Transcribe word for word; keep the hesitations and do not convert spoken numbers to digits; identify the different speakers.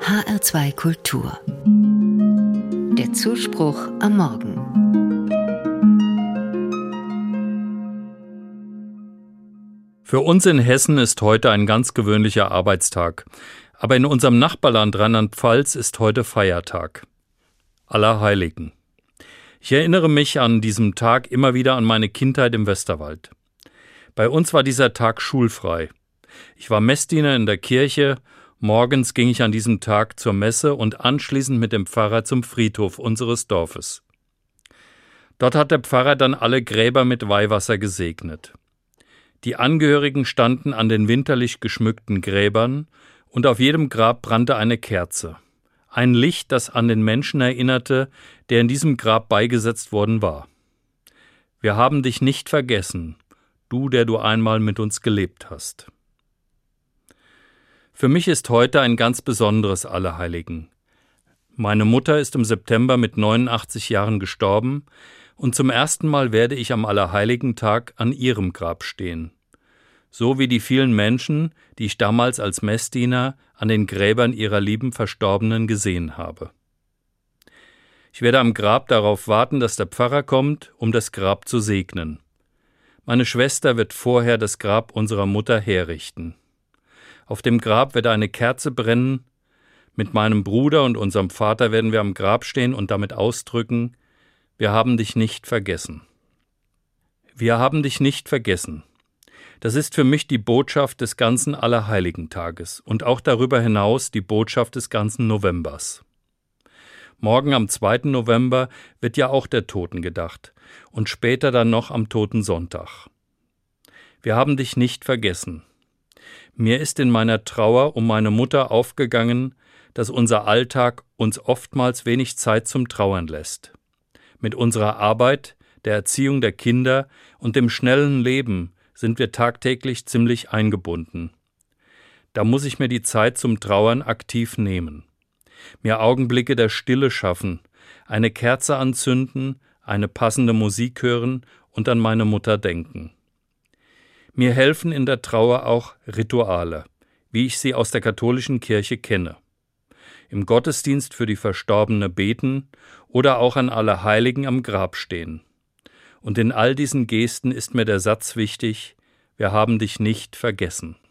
Speaker 1: H R zwei Kultur. Der Zuspruch am Morgen.
Speaker 2: Für uns in Hessen ist heute ein ganz gewöhnlicher Arbeitstag. Aber in unserem Nachbarland Rheinland-Pfalz ist heute Feiertag. Allerheiligen. Ich erinnere mich an diesem Tag immer wieder an meine Kindheit im Westerwald. Bei uns war dieser Tag schulfrei. Ich war Messdiener in der Kirche. Morgens ging ich an diesem Tag zur Messe und anschließend mit dem Pfarrer zum Friedhof unseres Dorfes. Dort hat der Pfarrer dann alle Gräber mit Weihwasser gesegnet. Die Angehörigen standen an den winterlich geschmückten Gräbern und auf jedem Grab brannte eine Kerze. Ein Licht, das an den Menschen erinnerte, der in diesem Grab beigesetzt worden war. Wir haben dich nicht vergessen, du, der du einmal mit uns gelebt hast. Für mich ist heute ein ganz besonderes Allerheiligen. Meine Mutter ist im September mit neunundachtzig Jahren gestorben und zum ersten Mal werde ich am Allerheiligentag an ihrem Grab stehen. So wie die vielen Menschen, die ich damals als Messdiener an den Gräbern ihrer lieben Verstorbenen gesehen habe. Ich werde am Grab darauf warten, dass der Pfarrer kommt, um das Grab zu segnen. Meine Schwester wird vorher das Grab unserer Mutter herrichten. Auf dem Grab wird eine Kerze brennen. Mit meinem Bruder und unserem Vater werden wir am Grab stehen und damit ausdrücken: Wir haben dich nicht vergessen. Wir haben dich nicht vergessen. Das ist für mich die Botschaft des ganzen Allerheiligentages und auch darüber hinaus die Botschaft des ganzen Novembers. Morgen am zweiten November wird ja auch der Toten gedacht und später dann noch am Totensonntag. Wir haben dich nicht vergessen. Mir ist in meiner Trauer um meine Mutter aufgegangen, dass unser Alltag uns oftmals wenig Zeit zum Trauern lässt. Mit unserer Arbeit, der Erziehung der Kinder und dem schnellen Leben sind wir tagtäglich ziemlich eingebunden. Da muss ich mir die Zeit zum Trauern aktiv nehmen. Mir Augenblicke der Stille schaffen, eine Kerze anzünden, eine passende Musik hören und an meine Mutter denken. Mir helfen in der Trauer auch Rituale, wie ich sie aus der katholischen Kirche kenne. Im Gottesdienst für die Verstorbene beten oder auch an Allerheiligen am Grab stehen. Und in all diesen Gesten ist mir der Satz wichtig: Wir haben dich nicht vergessen.